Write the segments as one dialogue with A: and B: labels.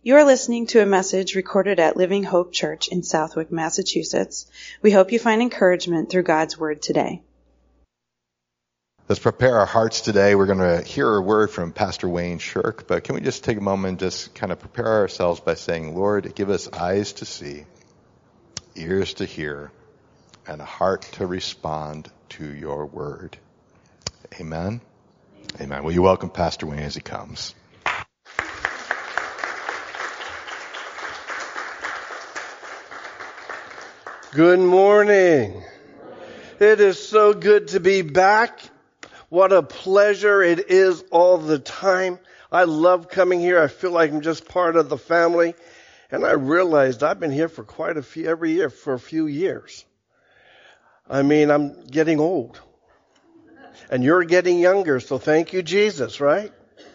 A: You are listening to a message recorded at Living Hope Church in Southwick, Massachusetts. We hope you find encouragement through God's Word today.
B: Let's prepare our hearts today. We're going to hear a word from Pastor Wayne Shirk, but can we just take a moment and just kind of prepare ourselves by saying, Lord, give us eyes to see, ears to hear, and a heart to respond to your word. Amen? Amen. Will you welcome Pastor Wayne as he comes?
C: Good morning. It is so good to be back. What a pleasure it is all the time. I love coming here. I feel like I'm just part of the family. And I realized I've been here for every year for a few years. I mean, I'm getting old. And you're getting younger, so thank you, Jesus, right?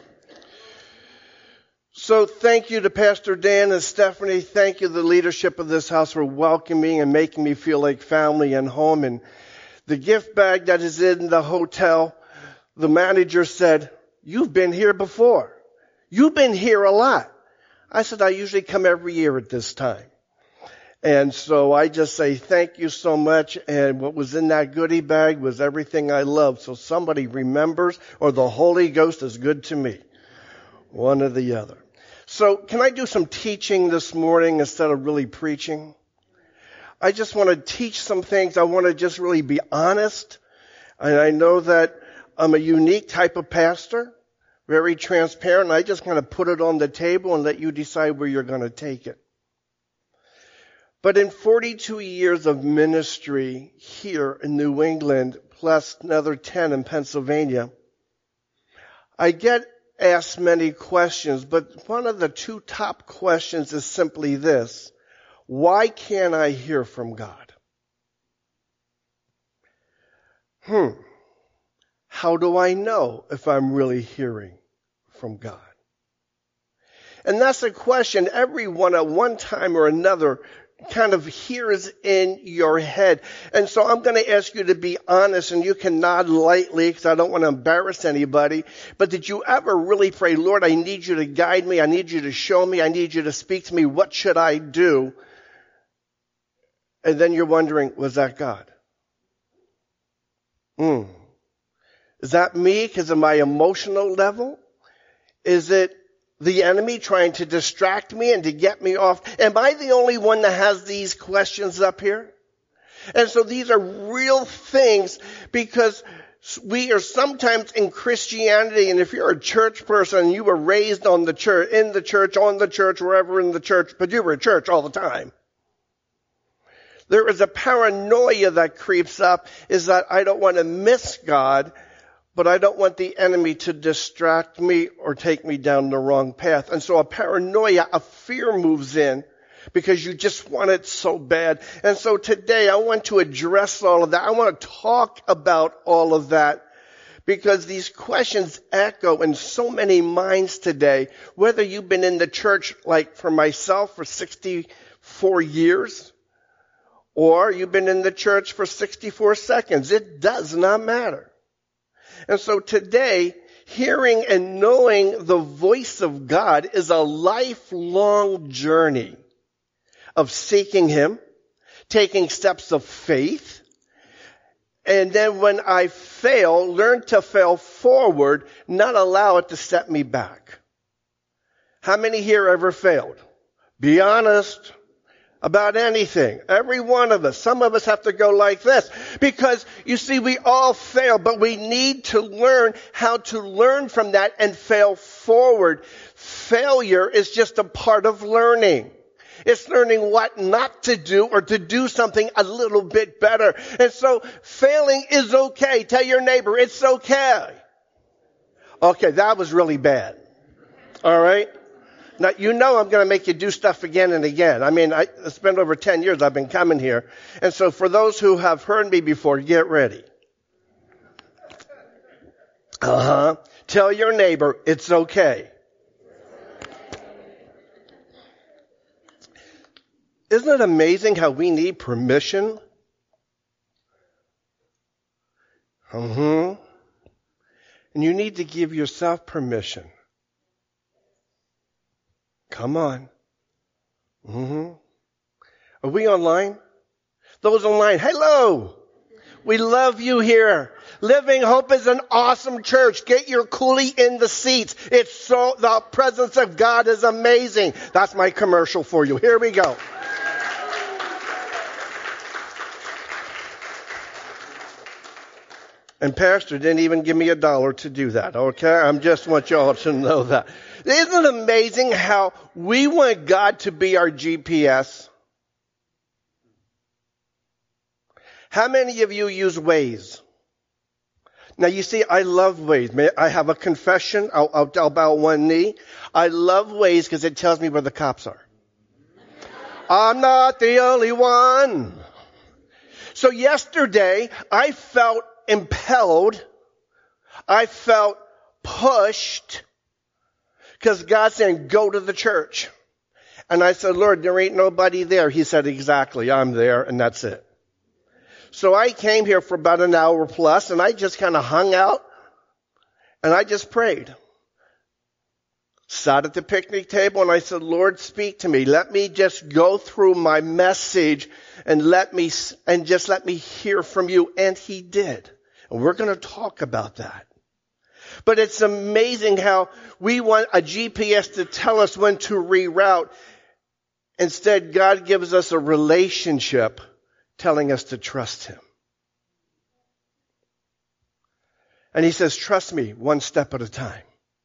C: So thank you to Pastor Dan and Stephanie. Thank you to the leadership of this house for welcoming and making me feel like family and home. And the gift bag that is in the hotel, the manager said, "You've been here before. You've been here a lot." I said, "I usually come every year at this time." And so I just say thank you so much. And what was in that goodie bag was everything I love. So somebody remembers, or the Holy Ghost is good to me. One or the other. So can I do some teaching this morning instead of really preaching? I just want to teach some things. I want to just really be honest. And I know that I'm a unique type of pastor, very transparent. I just kind of put it on the table and let you decide where you're going to take it. But in 42 years of ministry here in New England, plus another 10 in Pennsylvania, I get asked many questions, but one of the two top questions is simply this: why can't I hear from God? How do I know if I'm really hearing from God? And that's a question everyone at one time or another kind of hears in your head. And so I'm going to ask you to be honest, and you can nod lightly because I don't want to embarrass anybody. But did you ever really pray, "Lord, I need you to guide me. I need you to show me. I need you to speak to me. What should I do?" And then you're wondering, was that God? Is that me because of my emotional level? Is it the enemy trying to distract me and to get me off? Am I the only one that has these questions up here? And so these are real things, because we are sometimes in Christianity, and if you're a church person and you were raised on the church, in the church, on the church, wherever in the church, but you were at church all the time, there is a paranoia that creeps up, is that I don't want to miss God, but I don't want the enemy to distract me or take me down the wrong path. And so a paranoia, a fear moves in because you just want it so bad. And so today I want to address all of that. I want to talk about all of that, because these questions echo in so many minds today, whether you've been in the church, like for myself, for 64 years, or you've been in the church for 64 seconds. It does not matter. And so today, hearing and knowing the voice of God is a lifelong journey of seeking Him, taking steps of faith, and then when I fail, learn to fail forward, not allow it to set me back. How many here ever failed? Be honest. About anything. Every one of us. Some of us have to go like this. Because, you see, we all fail, but we need to learn how to learn from that and fail forward. Failure is just a part of learning. It's learning what not to do, or to do something a little bit better. And so, failing is okay. Tell your neighbor, it's okay. Okay, that was really bad. All right? Now, you know I'm going to make you do stuff again and again. I mean, it's been over 10 years I've been coming here. And so for those who have heard me before, get ready. Tell your neighbor, it's okay. Isn't it amazing how we need permission? And you need to give yourself permission. Come on. Are we online? Those online, hello. We love you here. Living Hope is an awesome church. Get your coolie in the seats. The presence of God is amazing. That's my commercial for you. Here we go. And Pastor didn't even give me $1 to do that, okay? I just want y'all to know that. Isn't it amazing how we want God to be our GPS? How many of you use Waze? Now you see, I love Waze. I have a confession. I'll bow one knee. I love Waze because it tells me where the cops are. I'm not the only one. So yesterday, I felt impelled. I felt pushed because God's saying, go to the church. And I said, Lord, there ain't nobody there. He said, exactly, I'm there, and that's it. So I came here for about an hour plus, and I just kind of hung out, and I just prayed. Sat at the picnic table, and I said, Lord, speak to me. Let me just go through my message, and just let me hear from you. And he did. And we're going to talk about that. But it's amazing how we want a GPS to tell us when to reroute. Instead, God gives us a relationship telling us to trust him. And he says, trust me one step at a time.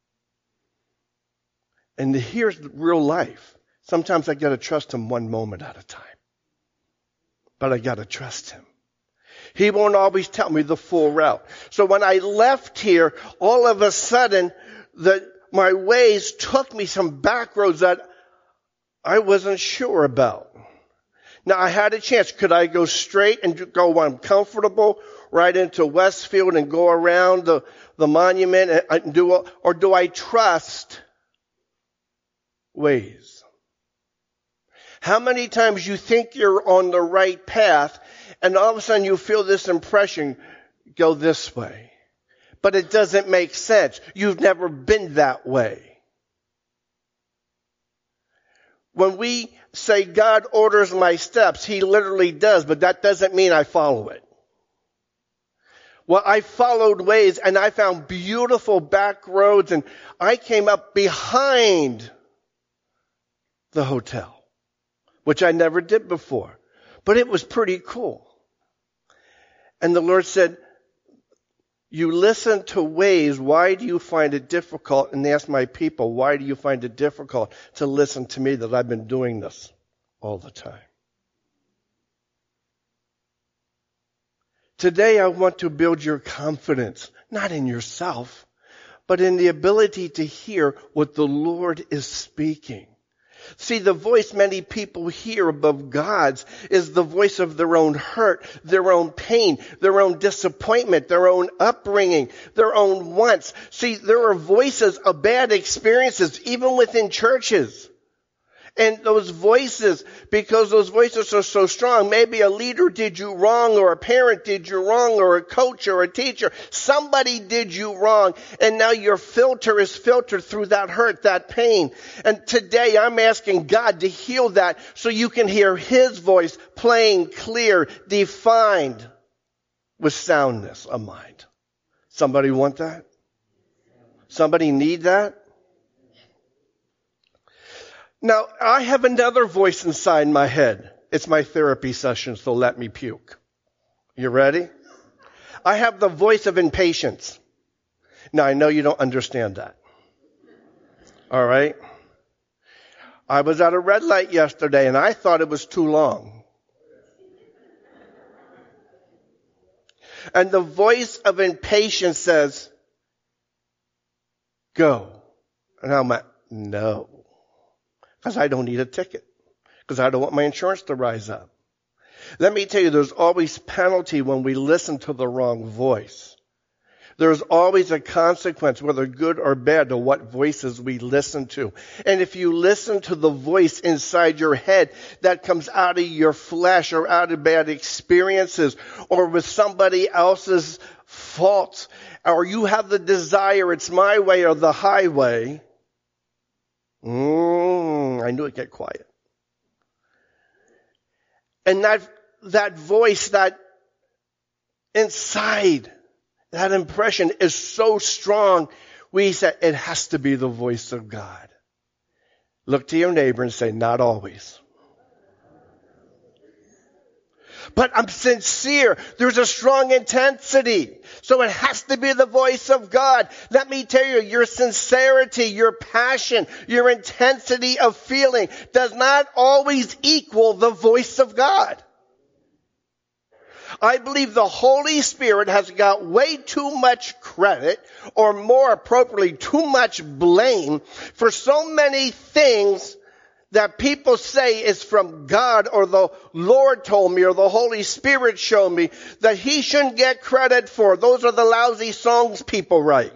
C: And here's real life. Sometimes I got to trust him one moment at a time. But I got to trust him. He won't always tell me the full route. So when I left here, all of a sudden, my Waze took me some back roads that I wasn't sure about. Now, I had a chance. Could I go straight and go when I'm comfortable right into Westfield and go around the monument and or do I trust Waze? How many times you think you're on the right path and all of a sudden you feel this impression, go this way. But it doesn't make sense. You've never been that way. When we say God orders my steps, he literally does, but that doesn't mean I follow it. Well, I followed Waze and I found beautiful back roads and I came up behind the hotel, which I never did before, but it was pretty cool. And the Lord said, you listen to Waze, why do you find it difficult? And ask my people, why do you find it difficult to listen to me that I've been doing this all the time? Today I want to build your confidence, not in yourself, but in the ability to hear what the Lord is speaking. See, the voice many people hear above God's is the voice of their own hurt, their own pain, their own disappointment, their own upbringing, their own wants. See, there are voices of bad experiences, even within churches. And those voices, because those voices are so strong, maybe a leader did you wrong, or a parent did you wrong, or a coach or a teacher. Somebody did you wrong, and now your filter is filtered through that hurt, that pain. And today I'm asking God to heal that so you can hear his voice plain, clear, defined with soundness of mind. Somebody want that? Somebody need that? Now, I have another voice inside my head. It's my therapy session, so let me puke. You ready? I have the voice of impatience. Now, I know you don't understand that. All right? I was at a red light yesterday, and I thought it was too long. And the voice of impatience says, go. And I'm like, no. Because I don't need a ticket. Because I don't want my insurance to rise up. Let me tell you, there's always penalty when we listen to the wrong voice. There's always a consequence, whether good or bad, to what voices we listen to. And if you listen to the voice inside your head that comes out of your flesh or out of bad experiences or with somebody else's faults, or you have the desire, it's my way or the highway, I knew it'd get quiet. And that voice, that inside, that impression is so strong. We said, it has to be the voice of God. Look to your neighbor and say, not always. But I'm sincere. There's a strong intensity. So it has to be the voice of God. Let me tell you, your sincerity, your passion, your intensity of feeling does not always equal the voice of God. I believe the Holy Spirit has got way too much credit, or more appropriately, too much blame for so many things that people say is from God, or the Lord told me, or the Holy Spirit showed me, that he shouldn't get credit for. Those are the lousy songs people write.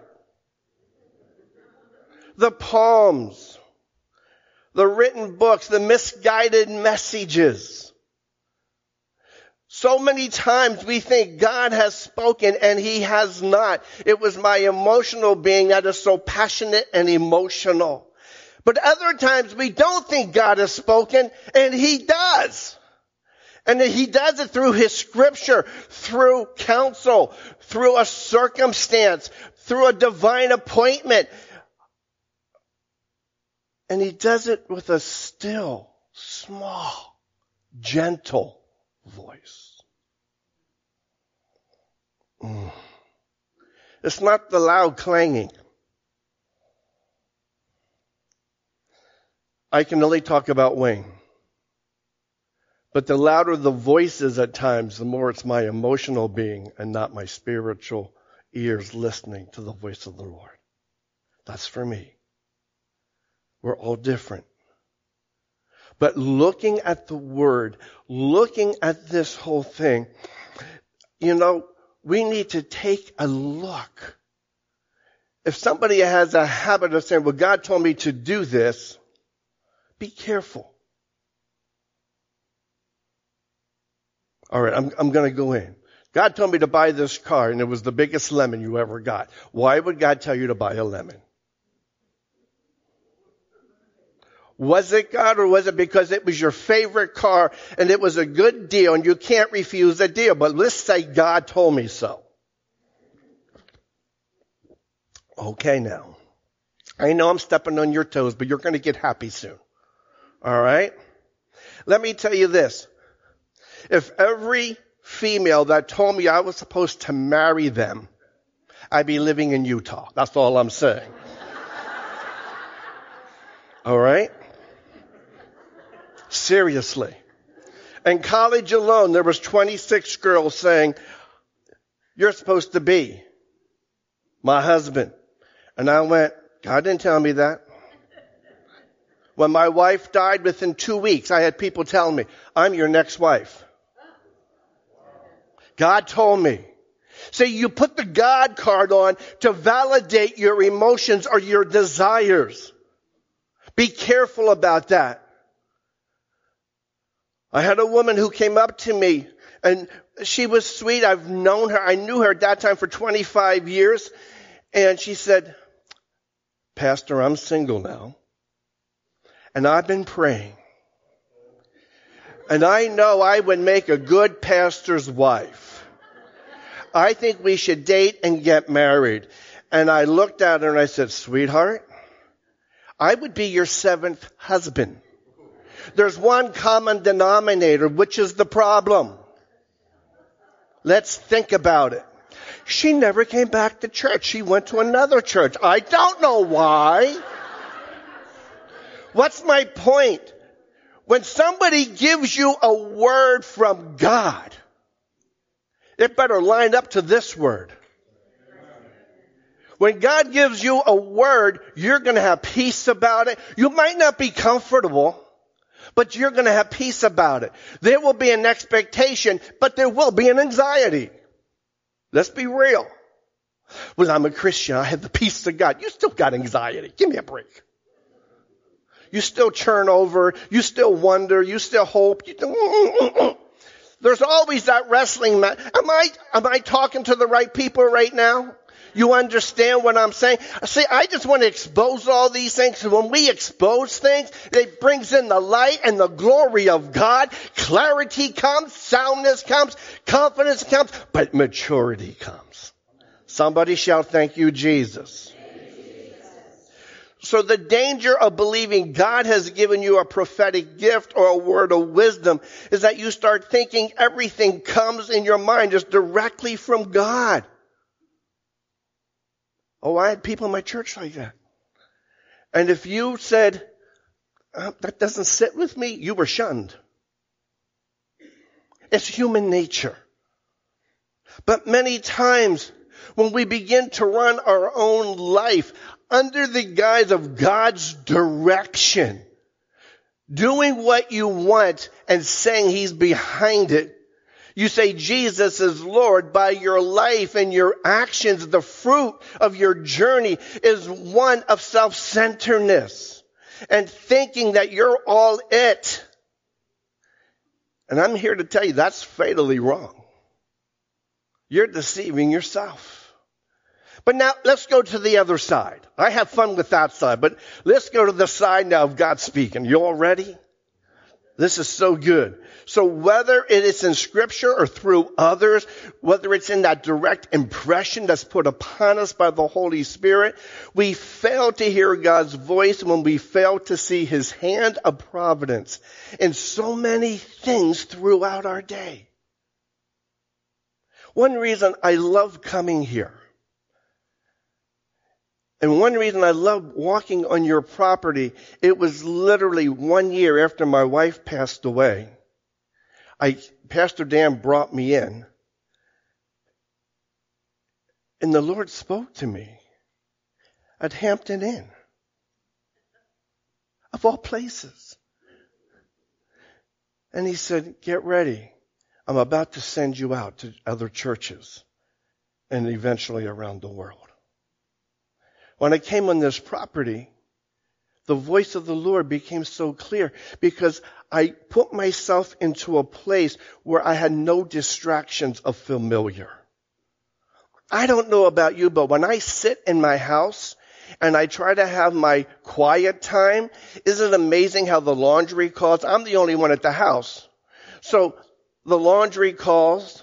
C: The poems, the written books, the misguided messages. So many times we think God has spoken and he has not. It was my emotional being that is so passionate and emotional. But other times we don't think God has spoken, and he does. And he does it through his scripture, through counsel, through a circumstance, through a divine appointment. And he does it with a still, small, gentle voice. It's not the loud clanging. I can only talk about Wayne. But the louder the voice is at times, the more it's my emotional being and not my spiritual ears listening to the voice of the Lord. That's for me. We're all different. But looking at the Word, looking at this whole thing, we need to take a look. If somebody has a habit of saying, well, God told me to do this, be careful. All right, I'm going to go in. God told me to buy this car, and it was the biggest lemon you ever got. Why would God tell you to buy a lemon? Was it God, or was it because it was your favorite car and it was a good deal and you can't refuse a deal? But let's say God told me so. Okay, now. I know I'm stepping on your toes, but you're going to get happy soon. All right? Let me tell you this. If every female that told me I was supposed to marry them, I'd be living in Utah. That's all I'm saying. All right? Seriously. In college alone, there was 26 girls saying, you're supposed to be my husband. And I went, God didn't tell me that. When my wife died, within 2 weeks, I had people telling me, I'm your next wife. God told me. See, you put the God card on to validate your emotions or your desires. Be careful about that. I had a woman who came up to me, and she was sweet. I've known her. I knew her at that time for 25 years. And she said, Pastor, I'm single now. And I've been praying. And I know I would make a good pastor's wife. I think we should date and get married. And I looked at her and I said, sweetheart, I would be your 7th husband. There's one common denominator, which is the problem. Let's think about it. She never came back to church. She went to another church. I don't know why. What's my point? When somebody gives you a word from God, it better line up to this word. When God gives you a word, you're going to have peace about it. You might not be comfortable, but you're going to have peace about it. There will be an expectation, but there will be an anxiety. Let's be real. Well, I'm a Christian. I have the peace of God. You still got anxiety. Give me a break. You still churn over. You still wonder. You still hope. There's always that wrestling match. Am I talking to the right people right now? You understand what I'm saying? See, I just want to expose all these things. When we expose things, it brings in the light and the glory of God. Clarity comes, soundness comes, confidence comes, but maturity comes. Somebody shout, thank you, Jesus. So the danger of believing God has given you a prophetic gift or a word of wisdom is that you start thinking everything comes in your mind just directly from God. Oh, I had people in my church like that. And if you said, that doesn't sit with me, you were shunned. It's human nature. But many times when we begin to run our own life under the guise of God's direction, doing what you want and saying He's behind it, you say Jesus is Lord. By your life and your actions, the fruit of your journey is one of self-centeredness and thinking that you're all it. And I'm here to tell you that's fatally wrong. You're deceiving yourself. But now let's go to the other side. I have fun with that side, but let's go to the side now of God speaking. You all ready? This is so good. So whether it is in Scripture or through others, whether it's in that direct impression that's put upon us by the Holy Spirit, we fail to hear God's voice when we fail to see His hand of providence in so many things throughout our day. One reason I love coming here, and one reason I love walking on your property, it was literally 1 year after my wife passed away. Pastor Dan brought me in, and the Lord spoke to me at Hampton Inn, of all places. And He said, get ready. I'm about to send you out to other churches and eventually around the world. When I came on this property, the voice of the Lord became so clear because I put myself into a place where I had no distractions of familiar. I don't know about you, but when I sit in my house and I try to have my quiet time, isn't it amazing how the laundry calls? I'm the only one at the house. So the laundry calls,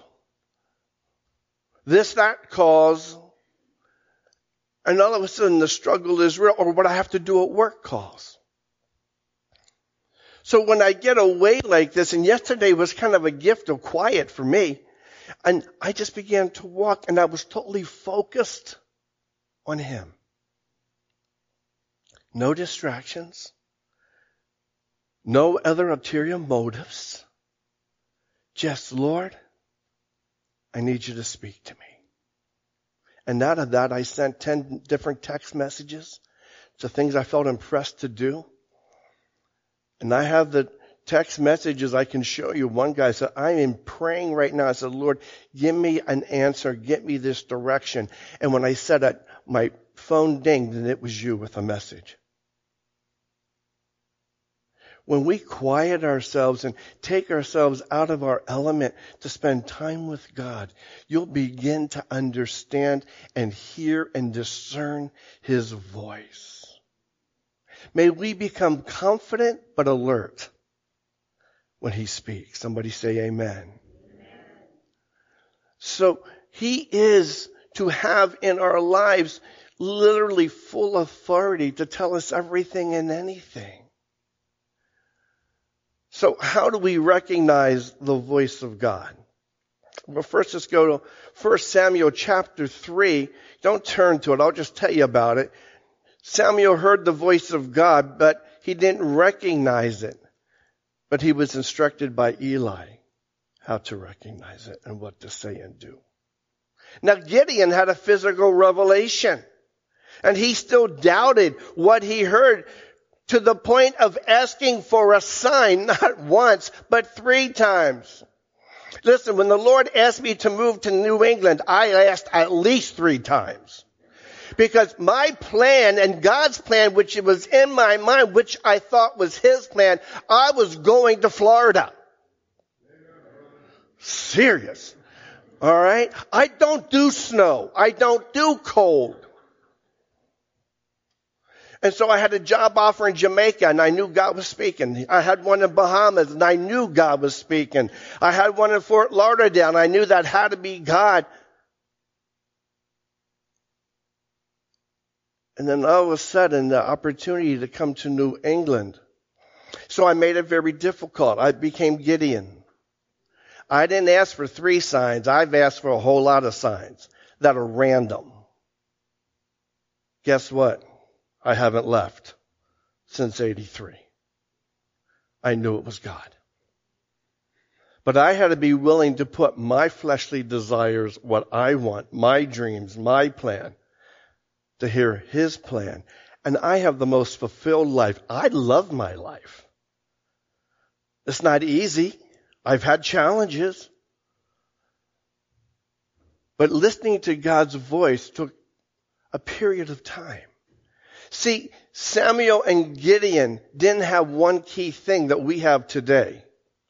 C: that calls, and all of a sudden the struggle is real, or what I have to do at work calls. So when I get away like this, and yesterday was kind of a gift of quiet for me, and I just began to walk, and I was totally focused on Him. No distractions, no other ulterior motives. Just, Lord, I need you to speak to me. And out of that, I sent 10 different text messages to things I felt impressed to do. And I have the text messages I can show you. One guy said, I am praying right now. I said, Lord, give me an answer. Get me this direction. And when I said that, my phone dinged and it was you with a message. When we quiet ourselves and take ourselves out of our element to spend time with God, you'll begin to understand and hear and discern His voice. May we become confident but alert when He speaks. Somebody say amen. Amen. So He is to have in our lives literally full authority to tell us everything and anything. So how do we recognize the voice of God? Well, first let's go to 1 Samuel chapter 3. Don't turn to it. I'll just tell you about it. Samuel heard the voice of God, but he didn't recognize it. But he was instructed by Eli how to recognize it and what to say and do. Now Gideon had a physical revelation, and he still doubted what he heard, to the point of asking for a sign, not once, but 3 times. Listen, when the Lord asked me to move to New England, I asked at least 3 times. Because my plan and God's plan, which it was in my mind, which I thought was His plan, I was going to Florida. Serious. All right? I don't do snow. I don't do cold. And so I had a job offer in Jamaica, and I knew God was speaking. I had one in Bahamas, and I knew God was speaking. I had one in Fort Lauderdale, and I knew that had to be God. And then all of a sudden, the opportunity to come to New England. So I made it very difficult. I became Gideon. I didn't ask for 3 signs. I've asked for a whole lot of signs that are random. Guess what? I haven't left since 83. I knew it was God. But I had to be willing to put my fleshly desires, what I want, my dreams, my plan, to hear His plan. And I have the most fulfilled life. I love my life. It's not easy. I've had challenges. But listening to God's voice took a period of time. See, Samuel and Gideon didn't have one key thing that we have today.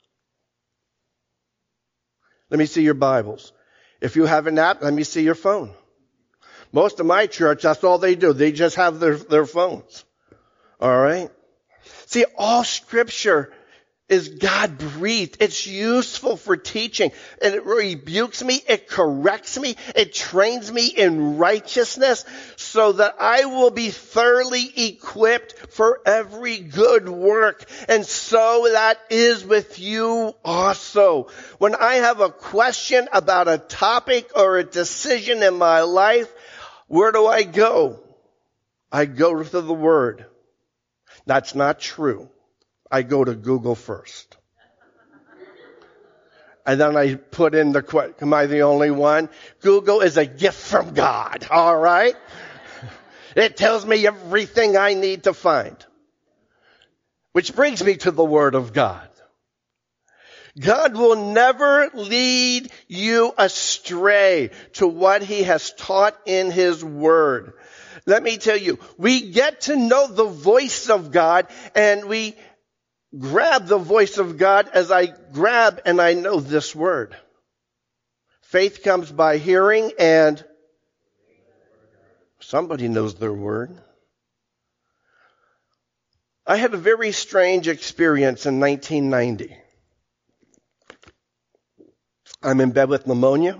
C: Let me see your Bibles. If you have an app, let me see your phone. Most of my church, that's all they do. They just have their phones. All right? See, all Scripture is God-breathed. It's useful for teaching. And it rebukes me. It corrects me. It trains me in righteousness so that I will be thoroughly equipped for every good work. And so that is with you also. When I have a question about a topic or a decision in my life, where do I go? I go to the Word. That's not true. I go to Google first. And then I put in the question, am I the only one? Google is a gift from God, all right? It tells me everything I need to find. Which brings me to the Word of God. God will never lead you astray to what He has taught in His Word. Let me tell you, we get to know the voice of God, and we grab the voice of God as I grab and I know this word. Faith comes by hearing, and somebody knows their word. I had a very strange experience in 1990. I'm in bed with pneumonia.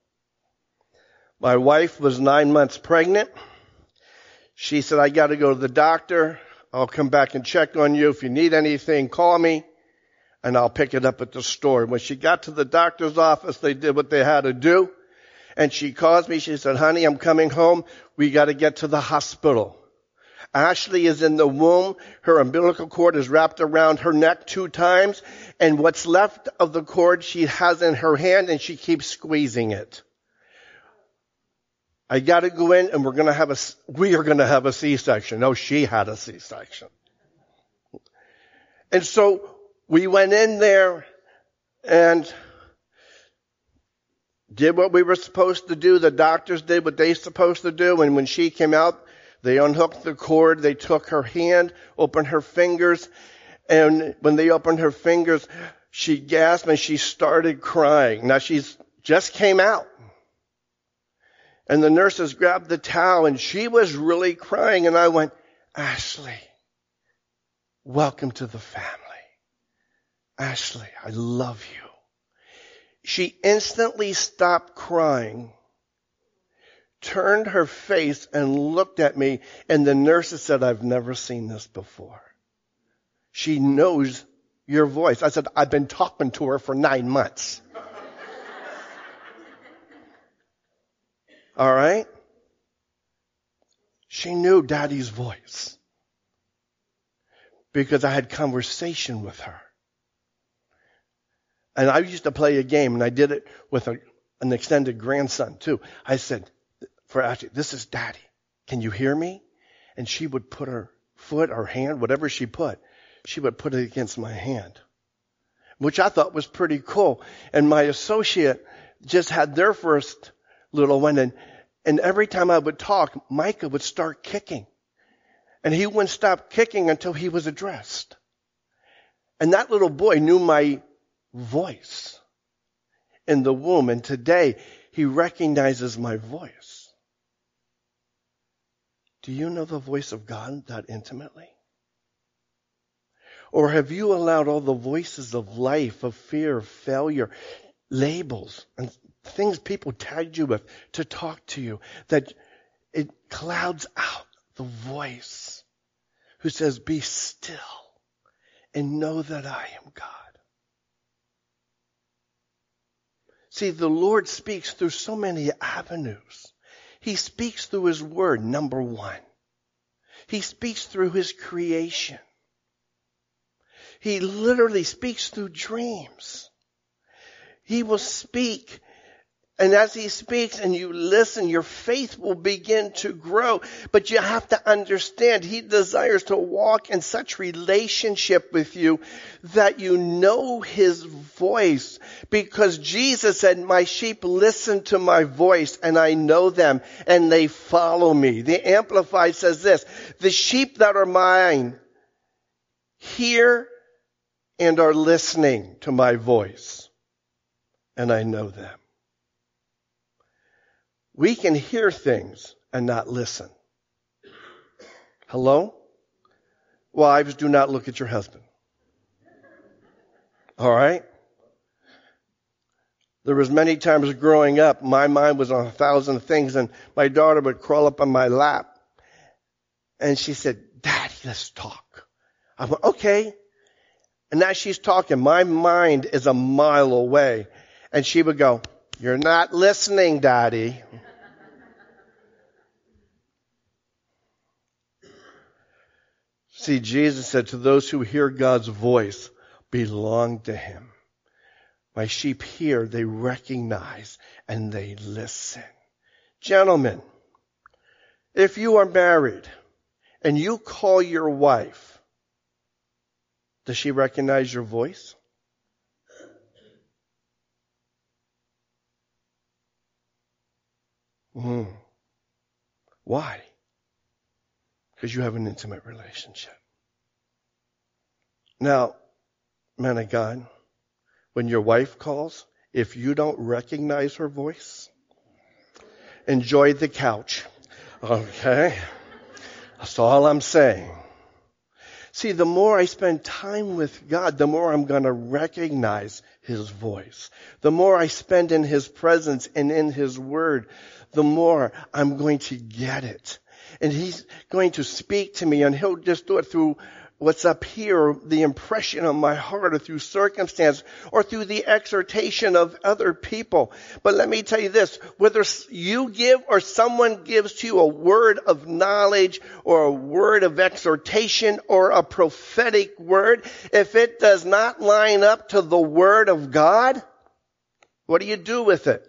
C: My wife was 9 months pregnant. She said, I got to go to the doctor. I'll come back and check on you. If you need anything, call me, and I'll pick it up at the store. When she got to the doctor's office, they did what they had to do. And she calls me. She said, honey, I'm coming home. We got to get to the hospital. Ashley is in the womb. Her umbilical cord is wrapped around her neck 2 times. And what's left of the cord she has in her hand, and she keeps squeezing it. I got to go in, and we are going to have a C-section. No, she had a C-section. And so we went in there and did what we were supposed to do. The doctors did what they were supposed to do. And when she came out, they unhooked the cord. They took her hand, opened her fingers. And when they opened her fingers, she gasped and she started crying. Now she's just came out. And the nurses grabbed the towel, and she was really crying. And I went, Ashley, welcome to the family. Ashley, I love you. She instantly stopped crying, turned her face and looked at me. And the nurses said, I've never seen this before. She knows your voice. I said, I've been talking to her for 9 months. All right? She knew Daddy's voice because I had conversation with her. And I used to play a game, and I did it with an extended grandson too. I said, for Ashley, this is Daddy. Can you hear me? And she would put her foot or hand, whatever she would put it against my hand, which I thought was pretty cool. And my associate just had their first little one, and every time I would talk, Micah would start kicking. And he wouldn't stop kicking until he was addressed. And that little boy knew my voice. in the womb, and today he recognizes my voice. Do you know the voice of God that intimately? Or have you allowed all the voices of life, of fear, of failure, labels, and things people tagged you with to talk to you, that it clouds out the voice who says, be still and know that I am God? See, the Lord speaks through so many avenues. He speaks through his word, number one. He speaks through his creation. He literally speaks through dreams. He will speak, and as he speaks and you listen, your faith will begin to grow. But you have to understand, he desires to walk in such relationship with you that you know his voice. Because Jesus said, my sheep listen to my voice, and I know them, and they follow me. The Amplified says this, the sheep that are mine hear and are listening to my voice, and I know them. We can hear things and not listen. Hello? Wives, do not look at your husband. All right? There was many times growing up, my mind was on 1,000 things, and my daughter would crawl up on my lap, and she said, Daddy, let's talk. I went, okay. And as she's talking, my mind is a mile away. And she would go, you're not listening, Daddy. See, Jesus said, to those who hear God's voice, belong to him. My sheep hear, they recognize, and they listen. Gentlemen, if you are married and you call your wife, does she recognize your voice? Why? Because you have an intimate relationship. Now, man of God, when your wife calls, if you don't recognize her voice, enjoy the couch. Okay? That's all I'm saying. See, the more I spend time with God, the more I'm going to recognize his voice. The more I spend in his presence and in his word, the more I'm going to get it. And he's going to speak to me, and he'll just do it through what's up here, the impression on my heart, or through circumstance, or through the exhortation of other people. But let me tell you this, whether you give or someone gives to you a word of knowledge or a word of exhortation or a prophetic word, if it does not line up to the word of God, what do you do with it?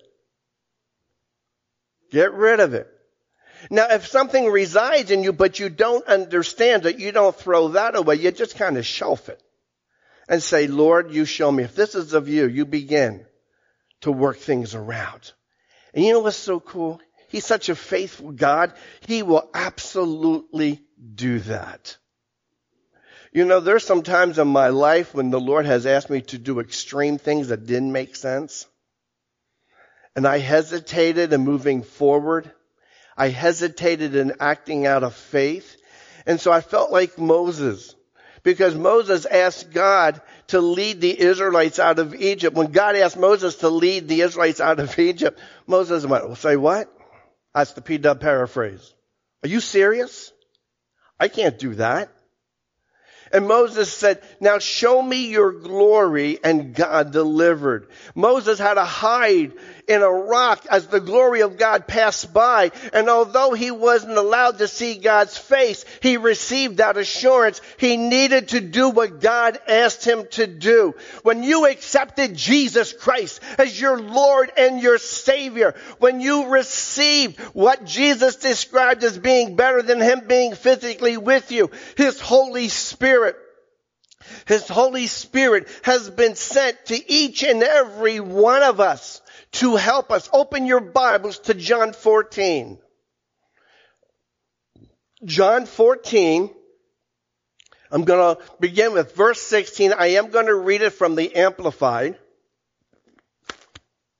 C: Get rid of it. Now, if something resides in you, but you don't understand it, you don't throw that away. You just kind of shelf it and say, Lord, you show me. If this is of you, you begin to work things around. And you know what's so cool? He's such a faithful God. He will absolutely do that. You know, there's some times in my life when the Lord has asked me to do extreme things that didn't make sense. And I hesitated in moving forward. I hesitated in acting out of faith. And so I felt like Moses, because Moses asked God to lead the Israelites out of Egypt. When God asked Moses to lead the Israelites out of Egypt, Moses went, well, say what? That's the P-Dub paraphrase. Are you serious? I can't do that. And Moses said, now show me your glory, and God delivered. Moses had to hide in a rock as the glory of God passed by. And although he wasn't allowed to see God's face, he received that assurance. He needed to do what God asked him to do. When you accepted Jesus Christ as your Lord and your Savior, when you received what Jesus described as being better than him being physically with you, his Holy Spirit, his Holy Spirit has been sent to each and every one of us to help us. Open your Bibles to John 14. John 14. I'm going to begin with verse 16. I am going to read it from the Amplified.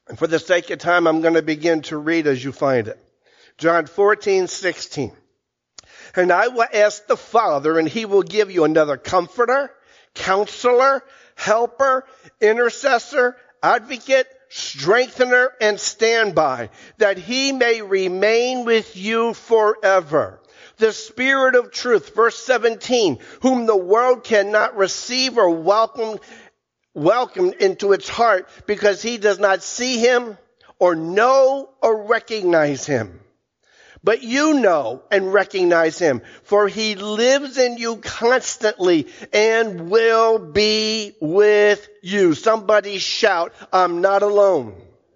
C: And for the sake of time, I'm going to begin to read as you find it. John 14:16. And I will ask the Father, and he will give you another comforter, counselor, helper, intercessor, advocate, strengthener, and standby, that he may remain with you forever. The Spirit of truth, verse 17, whom the world cannot receive or welcome into its heart, because he does not see him or know or recognize him. But you know and recognize him, for he lives in you constantly and will be with you. Somebody shout, I'm not alone.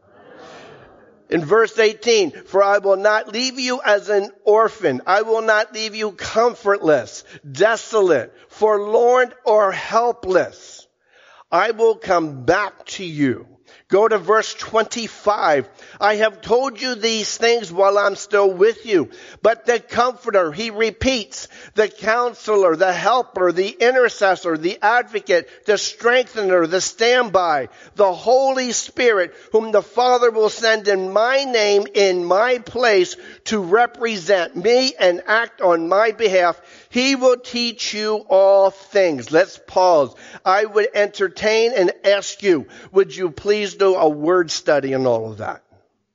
C: In verse 18, for I will not leave you as an orphan. I will not leave you comfortless, desolate, forlorn, or helpless. I will come back to you. Go to verse 25. I have told you these things while I'm still with you. But the Comforter, he repeats, the Counselor, the Helper, the Intercessor, the Advocate, the Strengthener, the Standby, the Holy Spirit, whom the Father will send in my name, in my place, to represent me and act on my behalf. He will teach you all things. Let's pause. I would entertain and ask you, would you please do a word study on all of that?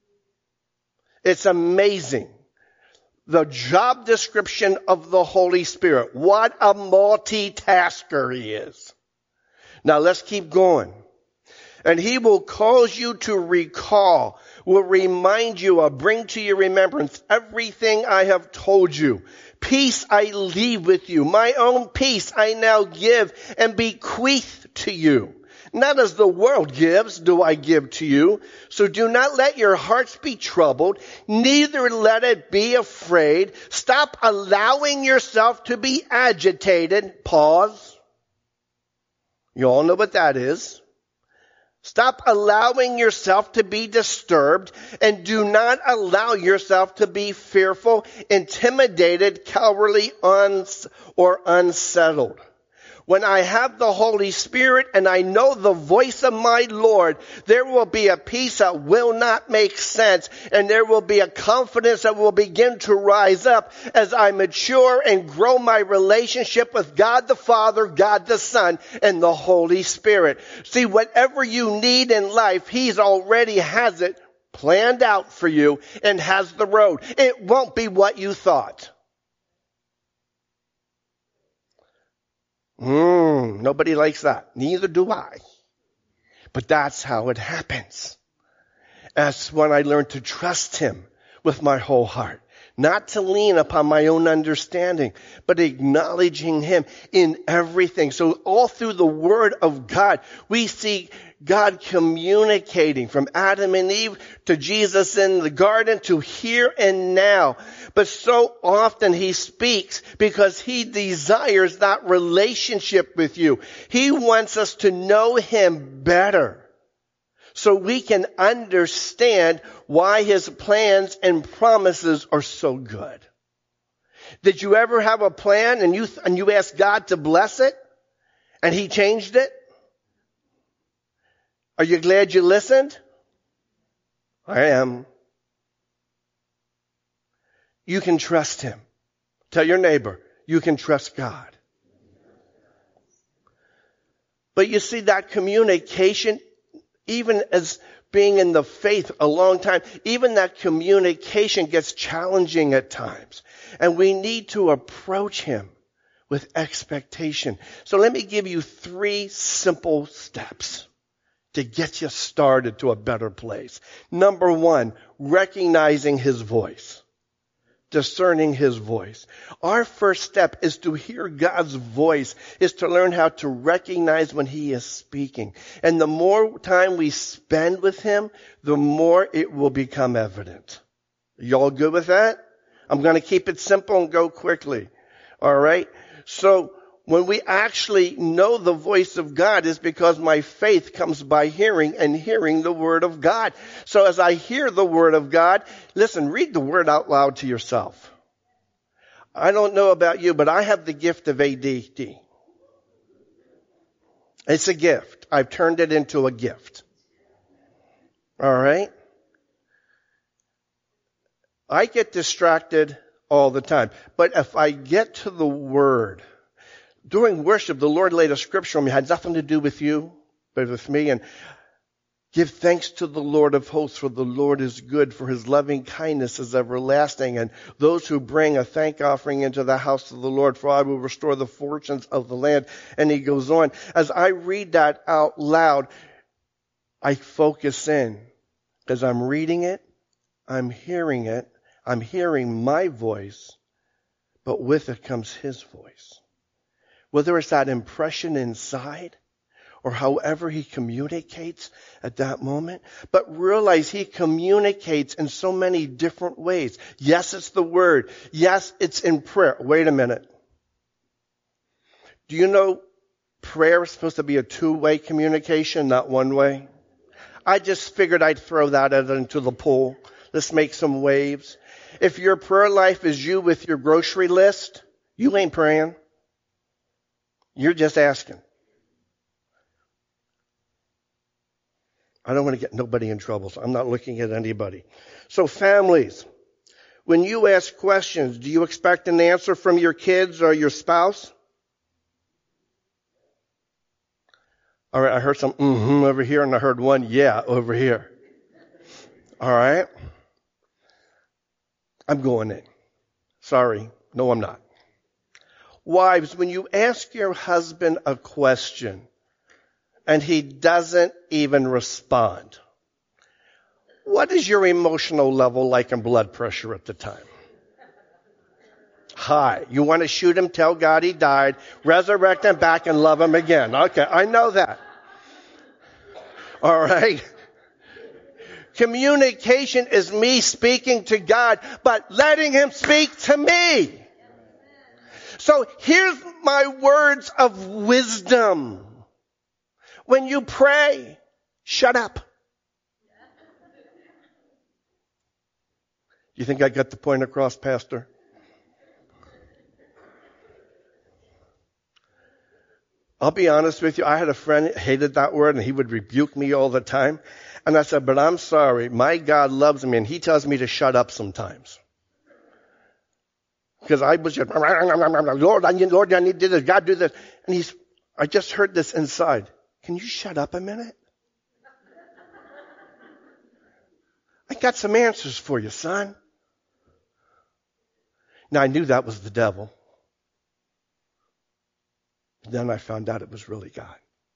C: It's amazing. The job description of the Holy Spirit. What a multitasker he is. Now let's keep going. And he will cause you to recall, will remind you or bring to your remembrance everything I have told you. Peace I leave with you. My own peace I now give and bequeath to you. Not as the world gives, do I give to you. So do not let your hearts be troubled, neither let it be afraid. Stop allowing yourself to be agitated. Pause. You all know what that is. Stop allowing yourself to be disturbed, and do not allow yourself to be fearful, intimidated, cowardly, or unsettled. When I have the Holy Spirit and I know the voice of my Lord, there will be a peace that will not make sense, and there will be a confidence that will begin to rise up as I mature and grow my relationship with God the Father, God the Son, and the Holy Spirit. See, whatever you need in life, He's already has it planned out for you and has the road. It won't be what you thought. Nobody likes that. Neither do I. But that's how it happens. That's when I learned to trust Him with my whole heart. Not to lean upon my own understanding, but acknowledging Him in everything. So all through the Word of God, we see God communicating from Adam and Eve to Jesus in the garden to here and now. But so often He speaks because He desires that relationship with you. He wants us to know Him better so we can understand why His plans and promises are so good. Did you ever have a plan and you asked God to bless it and He changed it? Are you glad you listened? I am. You can trust Him. Tell your neighbor, you can trust God. But you see, that communication, even as being in the faith a long time, even that communication gets challenging at times. And we need to approach Him with expectation. So let me give you 3 simple steps to get you started to a better place. Number 1, recognizing His voice. Discerning His voice. Our first step is to hear God's voice, is to learn how to recognize when He is speaking. And the more time we spend with Him, the more it will become evident. Y'all good with that? I'm going to keep it simple and go quickly. All right? So when we actually know the voice of God is because my faith comes by hearing, and hearing the Word of God. So as I hear the Word of God, listen, read the Word out loud to yourself. I don't know about you, but I have the gift of ADD. It's a gift. I've turned it into a gift. All right? I get distracted all the time. But if I get to the Word, during worship, the Lord laid a scripture on me. It had nothing to do with you, but with me. And give thanks to the Lord of hosts, for the Lord is good, for his loving kindness is everlasting. And those who bring a thank offering into the house of the Lord, for I will restore the fortunes of the land. And he goes on. As I read that out loud, I focus in, because I'm reading it, I'm hearing my voice, but with it comes his voice. Whether it's that impression inside or however he communicates at that moment, but realize he communicates in so many different ways. Yes, it's the word. Yes, it's in prayer. Wait a minute. Do you know prayer is supposed to be a two-way communication, not one way? I just figured I'd throw that into the pool. Let's make some waves. If your prayer life is you with your grocery list, you ain't praying. You're just asking. I don't want to get nobody in trouble, so I'm not looking at anybody. So families, when you ask questions, do you expect an answer from your kids or your spouse? All right, I heard some over here, and I heard one yeah over here. All right. I'm going in. Sorry. No, I'm not. Wives, when you ask your husband a question and he doesn't even respond, what is your emotional level like and blood pressure at the time? High. You want to shoot him, tell God he died, resurrect him back and love him again. Okay, I know that. All right. Communication is me speaking to God, but letting him speak to me. So here's my words of wisdom. When you pray, shut up. You think I got the point across, Pastor? I'll be honest with you. I had a friend who hated that word, and he would rebuke me all the time. And I said, but I'm sorry. My God loves me, and he tells me to shut up sometimes. Because I was just, Lord, I need this. God, do this. And I just heard this inside. Can you shut up a minute? I got some answers for you, son. Now, I knew that was the devil. Then I found out it was really God.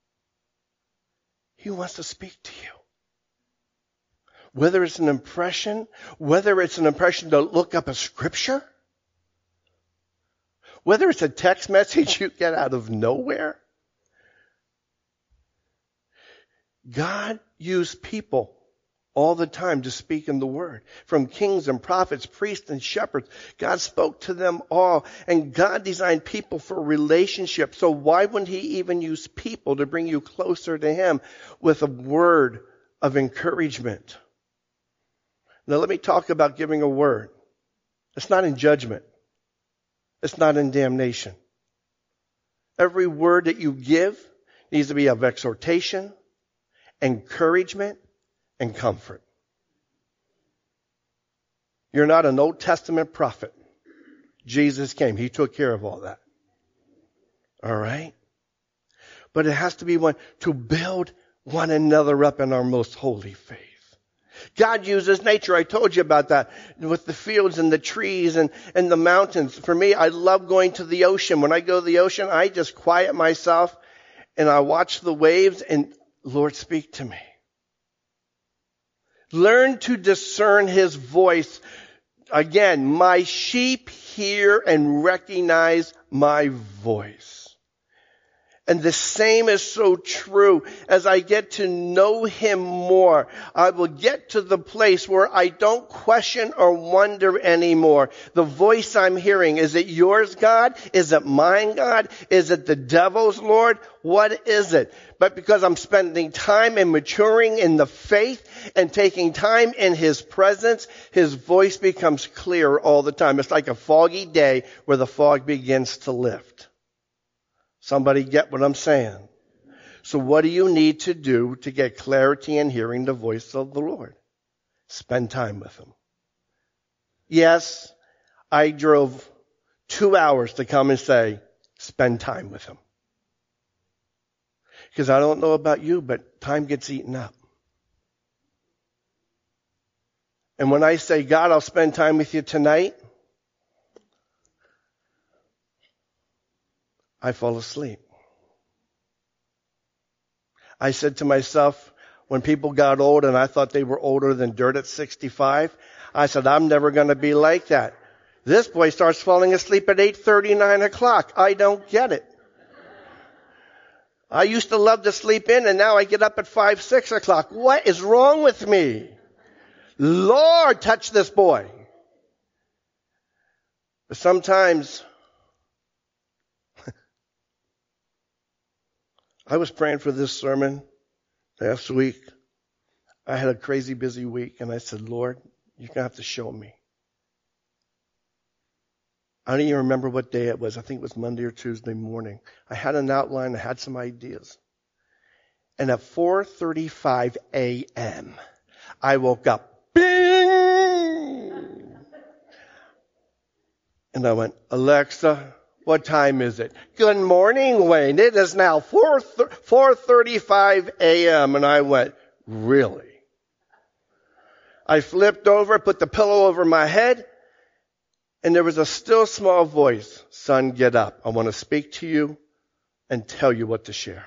C: He wants to speak to you. Whether it's an impression to look up a scripture, whether it's a text message you get out of nowhere. God used people all the time to speak in the word. From kings and prophets, priests and shepherds, God spoke to them all. And God designed people for relationships. So why wouldn't he even use people to bring you closer to him with a word of encouragement? Now let me talk about giving a word. It's not in judgment. It's not in damnation. Every word that you give needs to be of exhortation, encouragement, and comfort. You're not an Old Testament prophet. Jesus came. He took care of all that. All right? But it has to be one to build one another up in our most holy faith. God uses nature. I told you about that with the fields and the trees and the mountains. For me, I love going to the ocean. When I go to the ocean, I just quiet myself and I watch the waves and Lord, speak to me. Learn to discern his voice. Again, my sheep hear and recognize my voice. And the same is so true. As I get to know him more, I will get to the place where I don't question or wonder anymore. The voice I'm hearing, is it yours, God? Is it mine, God? Is it the devil's, Lord? What is it? But because I'm spending time and maturing in the faith and taking time in his presence, his voice becomes clearer all the time. It's like a foggy day where the fog begins to lift. Somebody get what I'm saying? So what do you need to do to get clarity in hearing the voice of the Lord? Spend time with him. Yes, I drove 2 hours to come and say, spend time with him. Because I don't know about you, but time gets eaten up. And when I say, God, I'll spend time with you tonight, I fall asleep. I said to myself, when people got old and I thought they were older than dirt at 65, I said, I'm never going to be like that. This boy starts falling asleep at 8:30, 9 o'clock. I don't get it. I used to love to sleep in, and now I get up at 5, 6 o'clock. What is wrong with me? Lord, touch this boy. But sometimes I was praying for this sermon last week. I had a crazy busy week, and I said, Lord, you're going to have to show me. I don't even remember what day it was. I think it was Monday or Tuesday morning. I had an outline. I had some ideas. And at 4:35 a.m., I woke up. Bing! And I went, Alexa, what time is it? Good morning, Wayne. It is now 4:35 a.m. And I went, really? I flipped over, put the pillow over my head, and there was a still small voice. Son, get up. I want to speak to you and tell you what to share.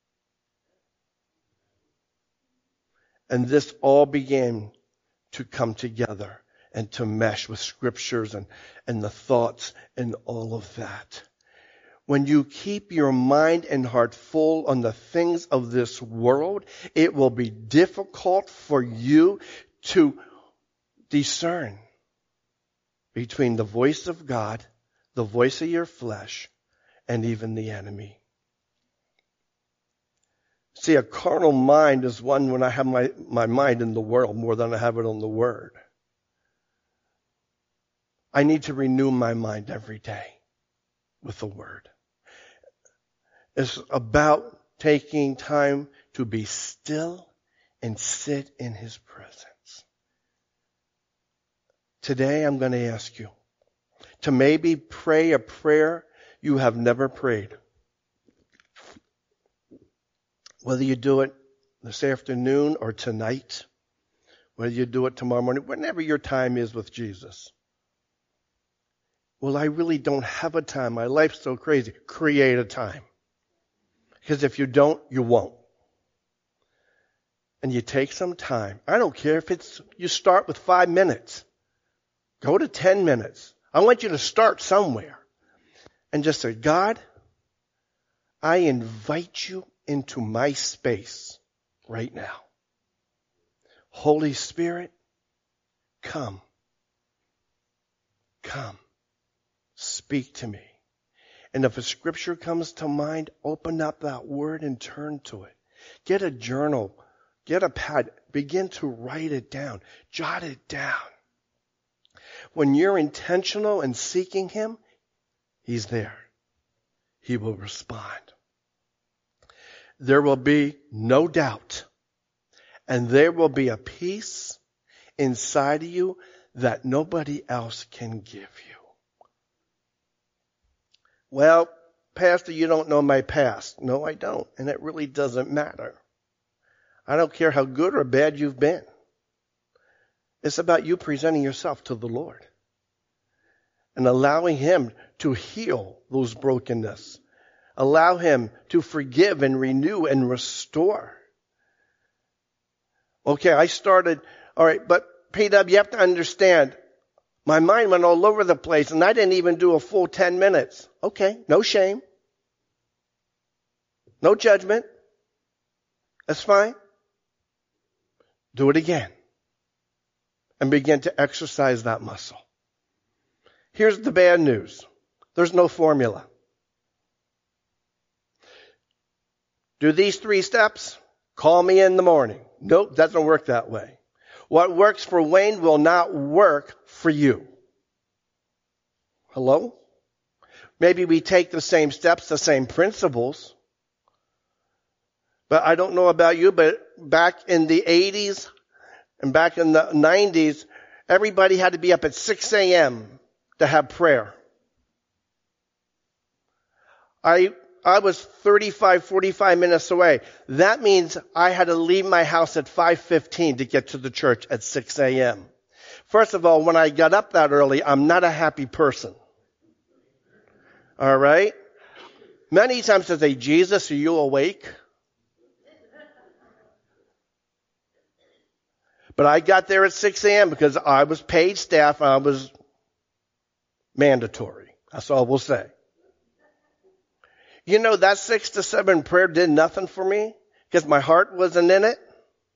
C: And this all began to come together and to mesh with scriptures and the thoughts and all of that. When you keep your mind and heart full on the things of this world, it will be difficult for you to discern between the voice of God, the voice of your flesh, and even the enemy. See, a carnal mind is one when I have my mind in the world more than I have it on the Word. I need to renew my mind every day with the Word. It's about taking time to be still and sit in His presence. Today I'm going to ask you to maybe pray a prayer you have never prayed. Whether you do it this afternoon or tonight, whether you do it tomorrow morning, whenever your time is with Jesus. Well, I really don't have a time. My life's so crazy. Create a time. Because if you don't, you won't. And you take some time. I don't care if you start with 5 minutes. Go to 10 minutes. I want you to start somewhere. And just say, God, I invite you into my space right now. Holy Spirit, come. Come. Speak to me. And if a scripture comes to mind, open up that word and turn to it. Get a journal. Get a pad. Begin to write it down. Jot it down. When you're intentional in seeking Him, He's there. He will respond. There will be no doubt, and there will be a peace inside of you that nobody else can give you. Well, Pastor, you don't know my past. No, I don't, and it really doesn't matter. I don't care how good or bad you've been. It's about you presenting yourself to the Lord and allowing Him to heal those brokenness. Allow Him to forgive and renew and restore. Okay, I started, all right, but PW, you have to understand, my mind went all over the place and I didn't even do a full 10 minutes. Okay, no shame. No judgment. That's fine. Do it again. And begin to exercise that muscle. Here's the bad news. There's no formula. Do these 3 steps. Call me in the morning. Nope, doesn't work that way. What works for Wayne will not work for you. Hello? Maybe we take the same steps, the same principles, But I don't know about you, but back in the 80s and back in the 90s, everybody had to be up at 6 a.m. to have prayer. I was 45 minutes away. That means I had to leave my house at 5:15 to get to the church at 6 a.m. First of all, when I got up that early, I'm not a happy person. All right? Many times I say, Jesus, are you awake? But I got there at 6 a.m. because I was paid staff and I was mandatory. That's all we'll say. You know, that 6 to 7 prayer did nothing for me because my heart wasn't in it.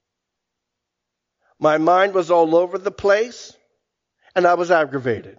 C: My mind was all over the place and I was aggravated.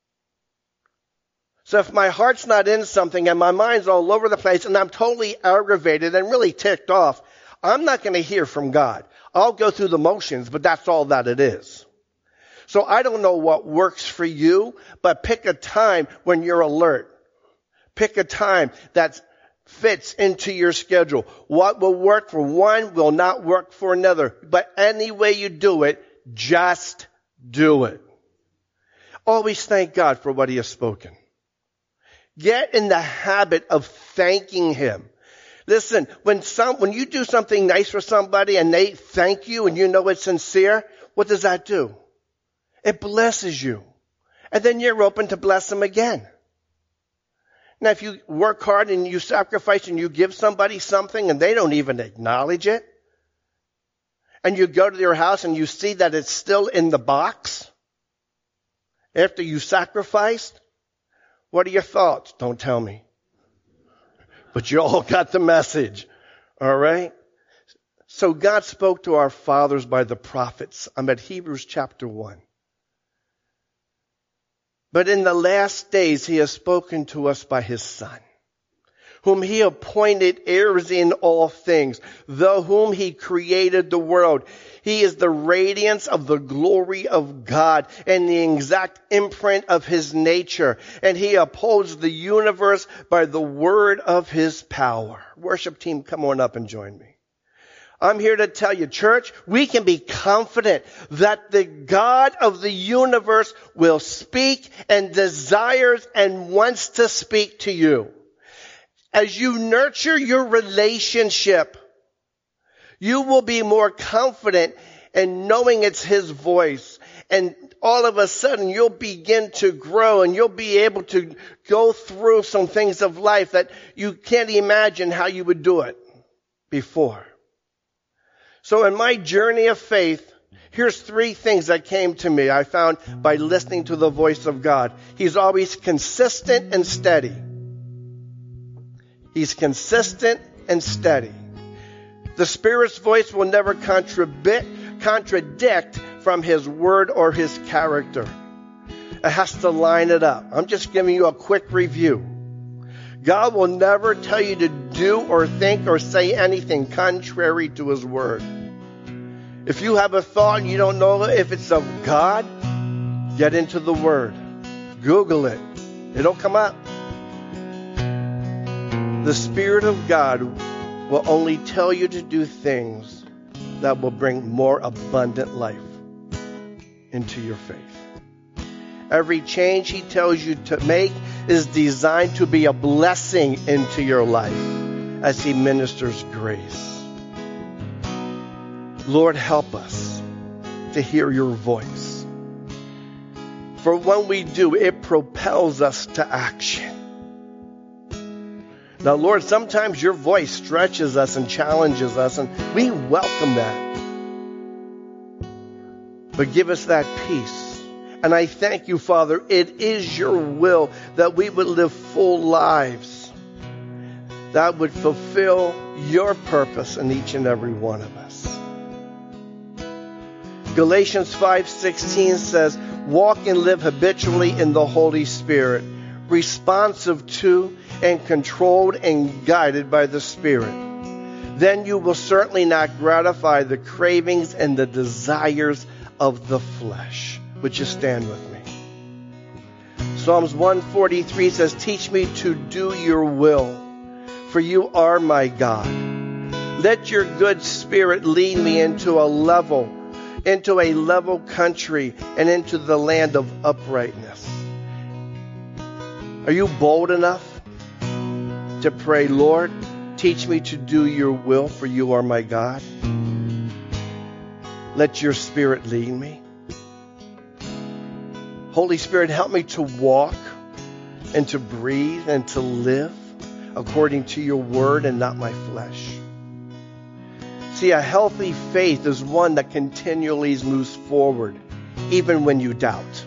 C: So if my heart's not in something and my mind's all over the place and I'm totally aggravated and really ticked off, I'm not going to hear from God. I'll go through the motions, but that's all that it is. So I don't know what works for you, but pick a time when you're alert. Pick a time that fits into your schedule. What will work for one will not work for another. But any way you do it, just do it. Always thank God for what He has spoken. Get in the habit of thanking Him. Listen, when you do something nice for somebody and they thank you and you know it's sincere, what does that do? It blesses you. And then you're open to bless them again. Now, if you work hard and you sacrifice and you give somebody something and they don't even acknowledge it, and you go to their house and you see that it's still in the box after you sacrificed, what are your thoughts? Don't tell me. But you all got the message. All right? So God spoke to our fathers by the prophets. I'm at Hebrews chapter 1. But in the last days, He has spoken to us by His Son, whom He appointed heirs in all things, through whom He created the world. He is the radiance of the glory of God and the exact imprint of His nature. And He upholds the universe by the word of His power. Worship team, come on up and join me. I'm here to tell you, church, we can be confident that the God of the universe will speak and desires and wants to speak to you. As you nurture your relationship, you will be more confident in knowing it's His voice. And all of a sudden, you'll begin to grow and you'll be able to go through some things of life that you can't imagine how you would do it before. So in my journey of faith, here's 3 things that came to me I found by listening to the voice of God. He's always consistent and steady. He's consistent and steady. The Spirit's voice will never contradict from His word or His character. It has to line it up. I'm just giving you a quick review. God will never tell you to do or think or say anything contrary to His word. If you have a thought and you don't know if it's of God, get into the word. Google it. It'll come up. The Spirit of God will only tell you to do things that will bring more abundant life into your faith. Every change He tells you to make is designed to be a blessing into your life as He ministers grace. Lord, help us to hear your voice. For when we do, it propels us to action. Now, Lord, sometimes your voice stretches us and challenges us, and we welcome that. But give us that peace. And I thank you, Father, it is your will that we would live full lives that would fulfill your purpose in each and every one of us. Galatians 5:16 says, walk and live habitually in the Holy Spirit, responsive to and controlled and guided by the Spirit. Then you will certainly not gratify the cravings and the desires of the flesh. Would you stand with me? Psalms 143 says, teach me to do your will, for you are my God. Let your good spirit lead me into a level country and into the land of uprightness. Are you bold enough to pray, Lord, teach me to do your will, for you are my God? Let your spirit lead me. Holy Spirit, help me to walk and to breathe and to live according to your word and not my flesh. See, a healthy faith is one that continually moves forward, even when you doubt.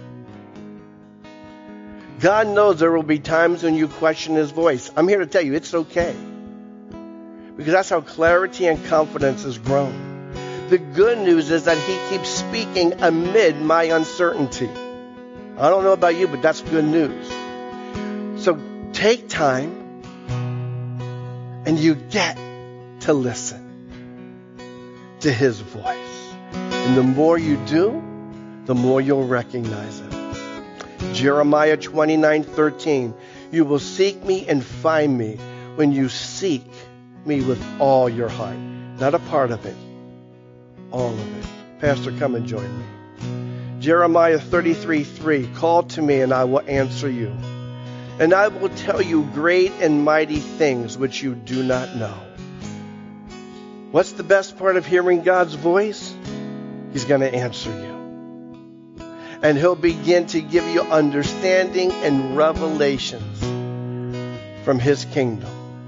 C: God knows there will be times when you question his voice. I'm here to tell you it's okay, because that's how clarity and confidence has grown. The good news is that he keeps speaking amid my uncertainty. I don't know about you, but that's good news. So take time and you get to listen to his voice. And the more you do, the more you'll recognize it. Jeremiah 29:13, you will seek me and find me when you seek me with all your heart. Not a part of it, all of it. Pastor, come and join me. Jeremiah 33:3, call to me and I will answer you. And I will tell you great and mighty things which you do not know. What's the best part of hearing God's voice? He's going to answer you. And he'll begin to give you understanding and revelations from his kingdom.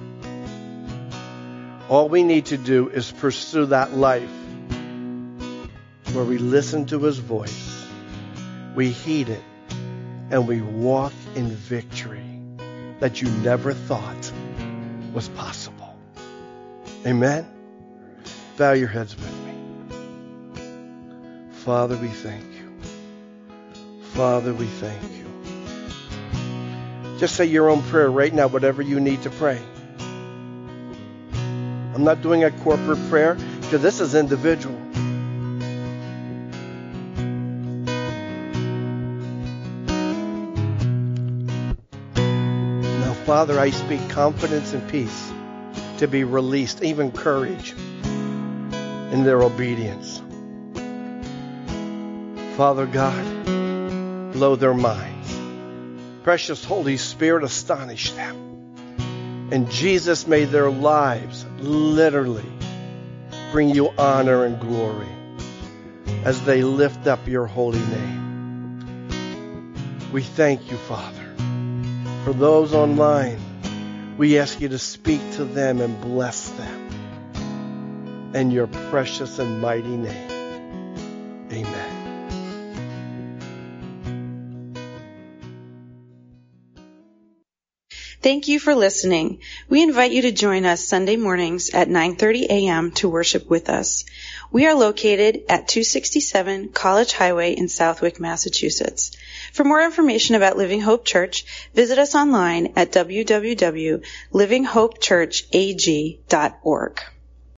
C: All we need to do is pursue that life where we listen to his voice, we heed it, and we walk in victory that you never thought was possible. Amen? Bow your heads with me. Father, we thank you. Father, we thank you. Just say your own prayer right now, whatever you need to pray. I'm not doing a corporate prayer because this is individual. Now, Father, I speak confidence and peace to be released, even courage in their obedience. Father God, blow their minds. Precious Holy Spirit, astonish them. And Jesus, may their lives literally bring you honor and glory as they lift up your holy name. We thank you, Father. For those online, we ask you to speak to them and bless them. In your precious and mighty name. Amen.
A: Thank you for listening. We invite you to join us Sunday mornings at 9:30 a.m. to worship with us. We are located at 267 College Highway in Southwick, Massachusetts. For more information about Living Hope Church, visit us online at www.livinghopechurchag.org.